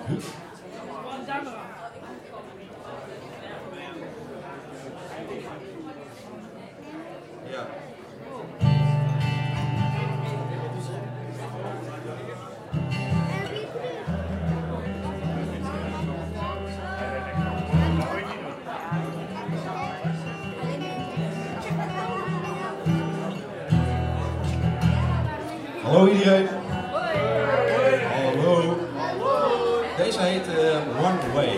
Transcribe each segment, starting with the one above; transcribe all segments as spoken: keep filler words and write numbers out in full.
Ja. Hallo iedereen. Hallo. Deze heet uh, One Way.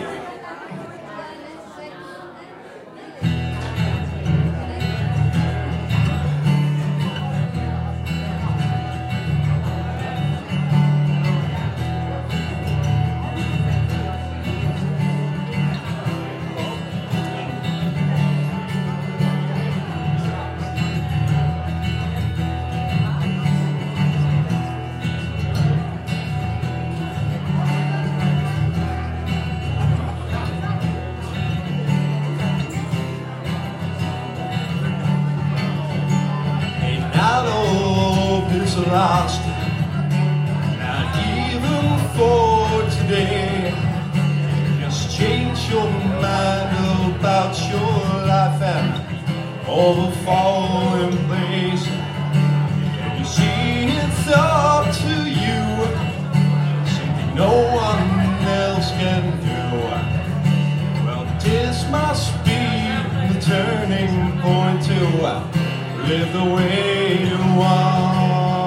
Lost, not even for today. Just change your mind about your life and all the falling place. And you see it's up to you, something no one else can do. Well, this must be the turning point to live the way you want.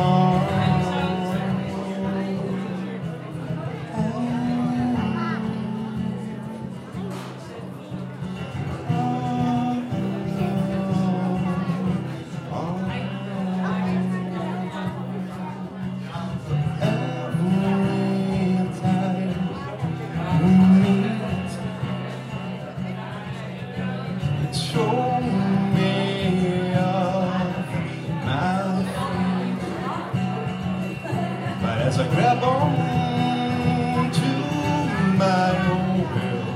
As I grab on to my own will,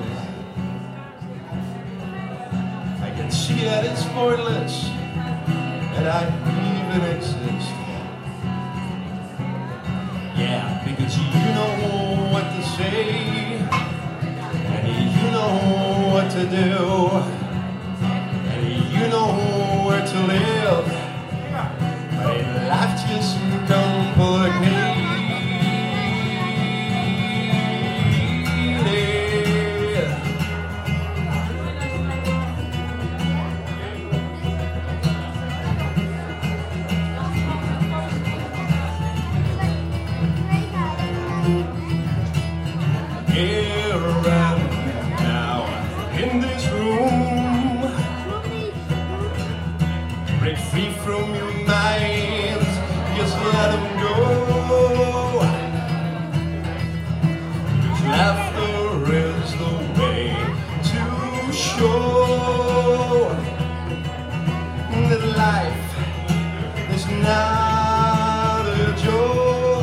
I can see that it's pointless that I even exist. Yeah, because you know what to say and you know what to do and you know where to live, but in life just complicated. Here and now, in this room, break free from your minds, just let them go. Because laughter is the way to show that life is not a joke.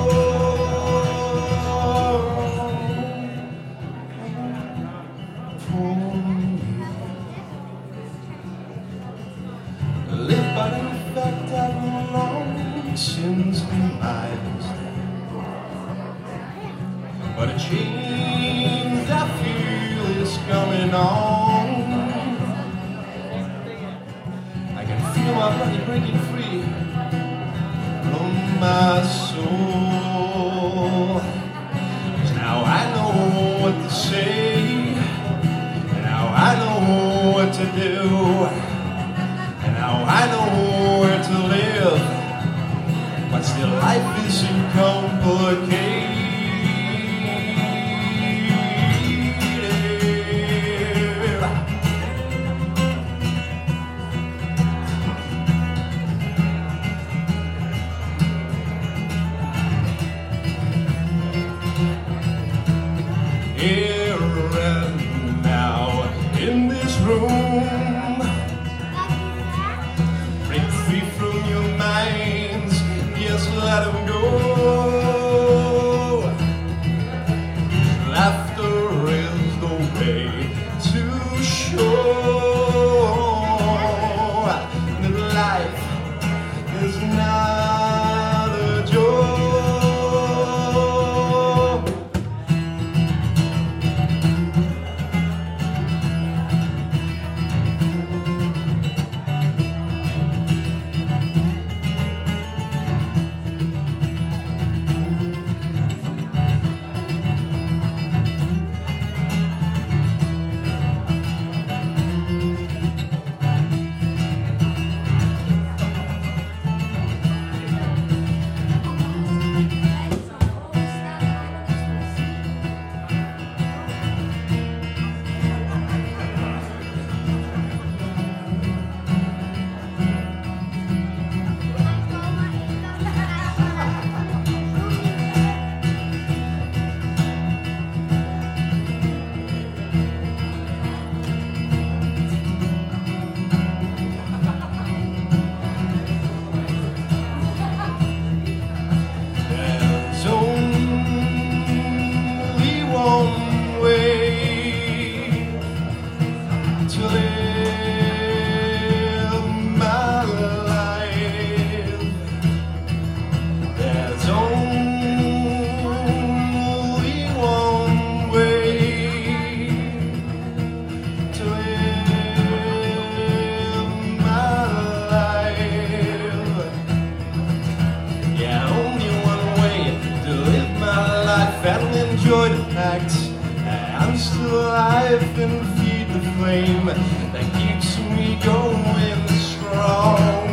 Live by the fact that long since demise, but a change I feel is coming on. I can feel my body breaking free from my soul. 'Cause now I know what to say, now I know what to do. Now I know where to live, but still life is complicated. Here and now, in this room, let them go. Laughter is the way to show that life is not a joke. flame that keeps me going strong.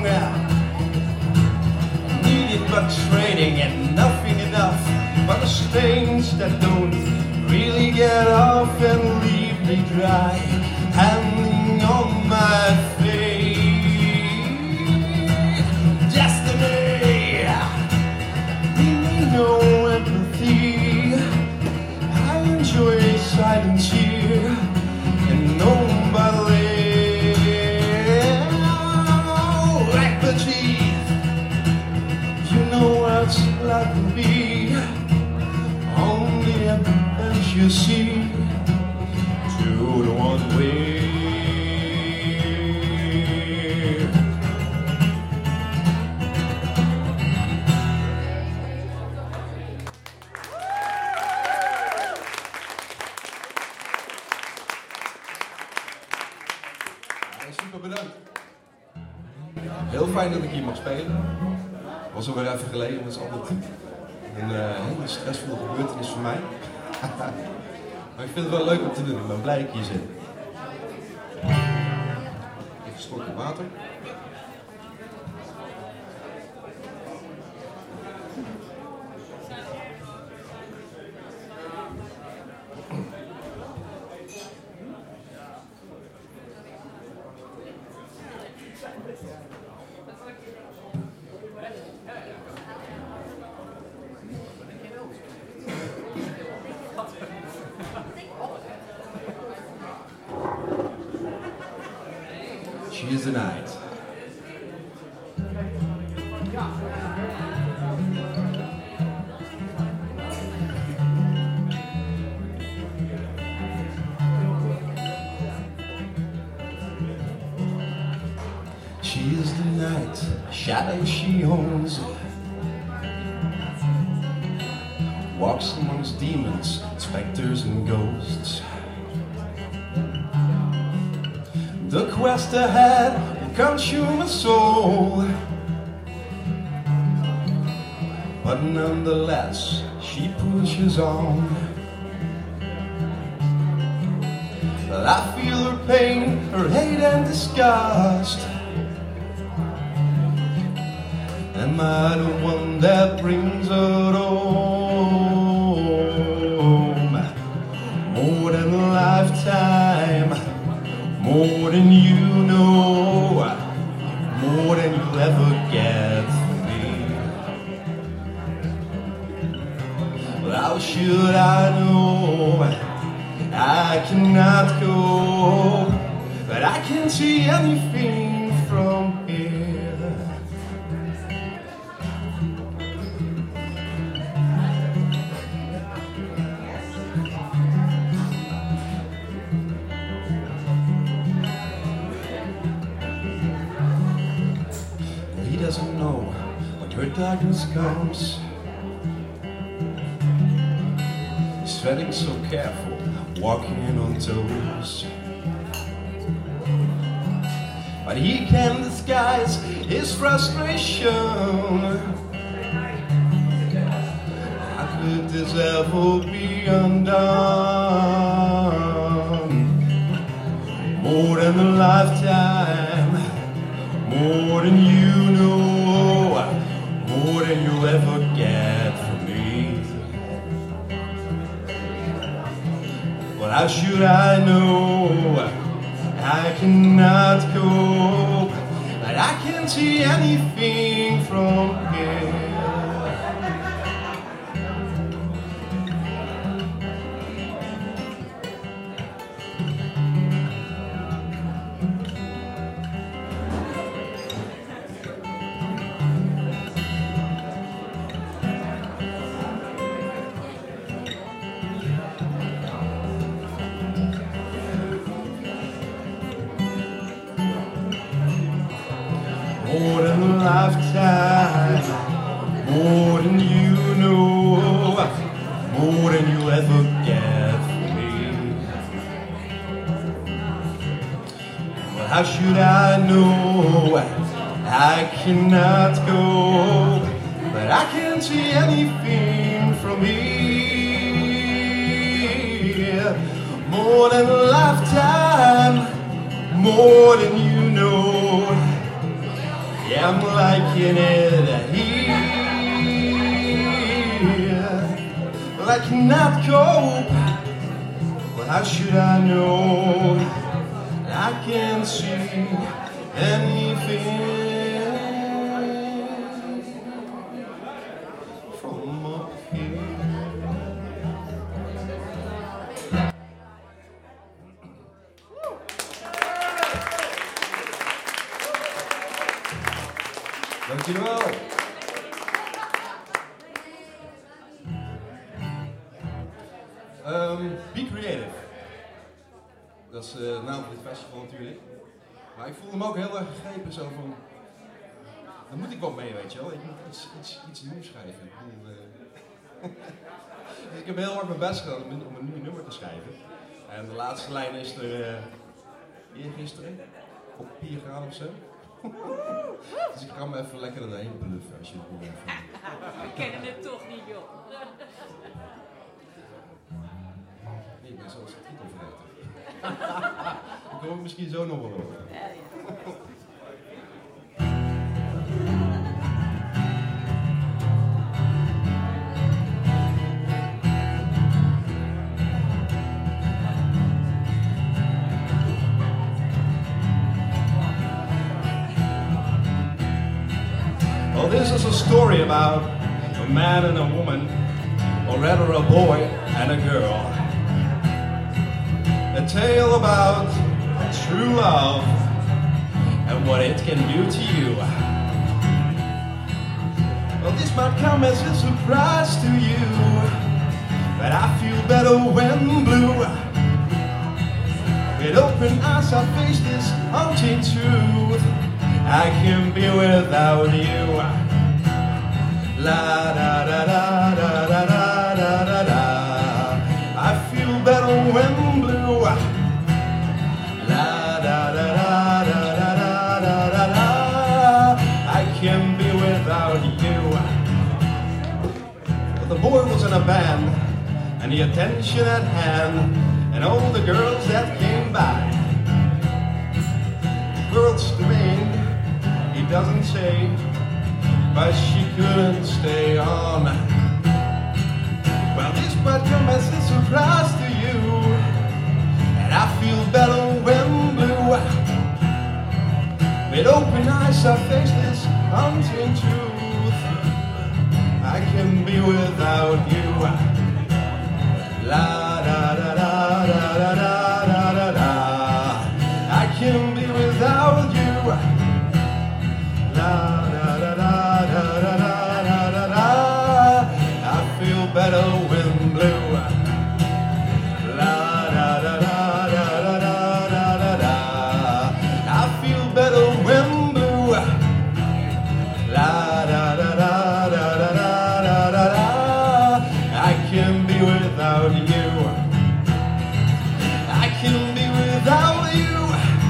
Needed but training and nothing enough but the stains that don't really get off and leave me dry, hanging on my face. Destiny, leave me no empathy. I enjoy silence here and nobody. Like the teeth, you know what's like to be. Only evidence you see to the one way. Super bedankt. Heel fijn dat ik hier mag spelen. Was alweer even geleden, dat is altijd een uh, hele stressvolle gebeurtenis voor mij. Maar ik vind het wel leuk om te doen, ik ben blij dat ik hier zit. Even een slokje water. She is the night. She is the night, a shadow she owns. Walks amongst demons, specters and ghosts. The quest ahead will consume a soul, but nonetheless she pushes on. Well, I feel her pain, her hate and disgust. Am I the one that brings her home? More than a lifetime, more than you know, more than you'll ever get from me. Well, how should I know? I cannot go, but I can't see anything from here. He doesn't know when your darkness comes. He's treading so careful, walking on toes. But he can disguise his frustration. How could this ever be undone? More than a lifetime, more than you know, more than you'll ever get from me. Well, how should I know? I cannot go, but I can't see anything from here. More than a lifetime, more than you know, more than you'll ever get from me. Well, how should I know? I cannot go, but I can't see anything from here. more than a lifetime, more than you know. Yeah, I'm liking it here. Well, I cannot cope, but how should I know? I can't see anything from up here. Dankjewel. Um, be creative. Dat is uh, de naam van dit festival natuurlijk. Maar ik voelde me ook heel erg gegrepen zo van... Dan moet ik wel mee, weet je wel. Ik moet iets, iets, iets nieuws schrijven. Ik, bedoel, uh... dus ik heb heel hard mijn best gedaan om een, om een nieuw nummer te schrijven. En de laatste lijn is er uh, eergisteren op papier gegaan of zo. Dus ik kan me even lekker erheen bluffen als je het wil. We kennen het toch niet, joh. Nee, ik ben zoals het titel vergeten. Ik kom misschien zo nog wel over. Ja, ja. Well, this is a story about a man and a woman, or rather a boy and a girl. A tale about true love and what it can do to you. Well, this might come as a surprise to you, but I feel better when blue. With open eyes I face this haunting truth. I can't be without you. La da da da da da da da da da. I feel better when blue. La da da da da da da da da. I can't be without you. But the boy was in a band, and the attention at hand, and all the girls that came by. Girls remained, he doesn't say, but she couldn't stay on. Well, this might come as a surprise to you, and I feel better when blue. With open eyes I face this haunting truth. I can be without you. La da da da da da da da da. I can be without you. La da da da da da da da da. I feel better when blue. La da da da da da da da da. I feel better when blue. La da da da da da da da da. I can be without you. I can be without you.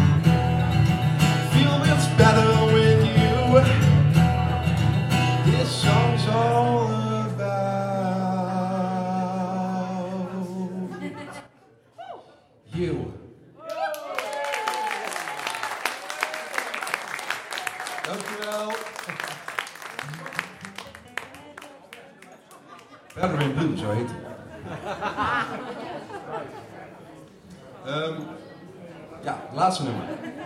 Feel it's better with you. This song's all about you. Dankjewel. Better in Blue, zo heet hij. Um, ja, het laatste nummer.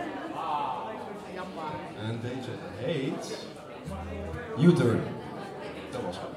En deze heet U-Turn. Dat was het.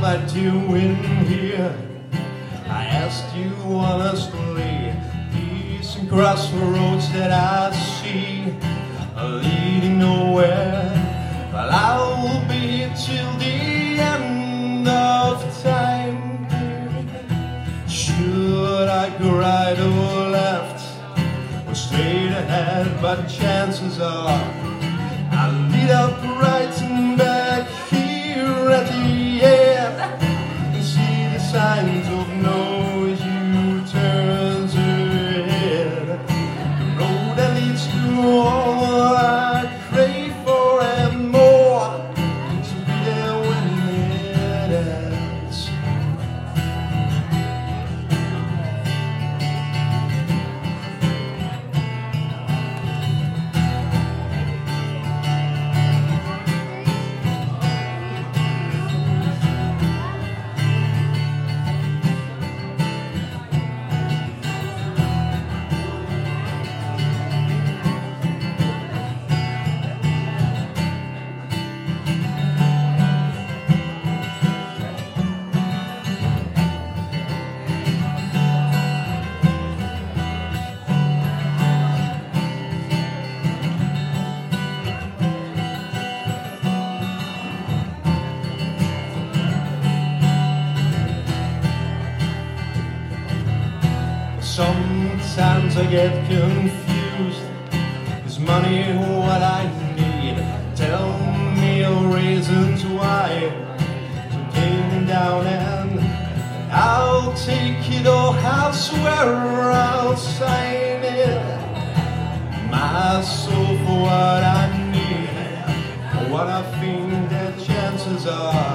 I doing here? I asked you honestly. These crossroads that I see are leading nowhere. But I will be here till the end of time. Should I go right or left or straight ahead? But chances are I'll lead up right and back here at the end and see the signs of no U-turns ahead. The road that leads to all I crave for and more, to be there when it ends. Sometimes I get confused. Is money what I need? Tell me your reasons why to getting down, and I'll take it all. I swear I'll sign it. My soul for what I need, for what I think that chances are